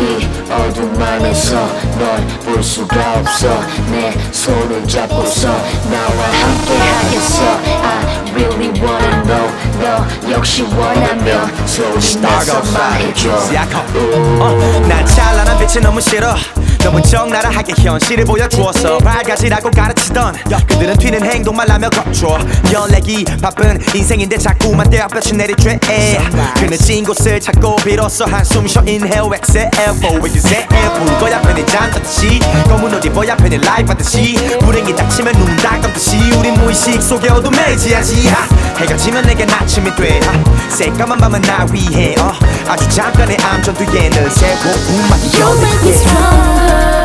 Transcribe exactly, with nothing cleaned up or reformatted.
이 어둠 안에서 널 볼 수가 없어 내 손을 잡고서 나와 함께 하겠어 I really wanna know 너 역시 원하면 소리 내서 말해줘 uh, 난 찬란한 빛이 너무 싫어 너무 적나라하게 현실을 보여주어서 밝아지라고 가르치던 그들은 튀는 행동만 하며 거쳐 연락이 바쁜 인생인데 자꾸만 떼어볕이 내리쬐 그는 찐 곳을 찾고 비로소 한숨 쉬어 inhale exhale for exhale 불 거야 편히 잠들듯이 검은 옷 입어야 편히 라이프 하듯이 불행이 닥치면 눈 닦듯이 우린 무의식 속에 어둠에 지하지 해가 지면 내겐 아침이 돼 새까만 밤은 나 위해 uh, 아주 잠깐의 암전 뒤에는 새로운 맛이 You make me stronger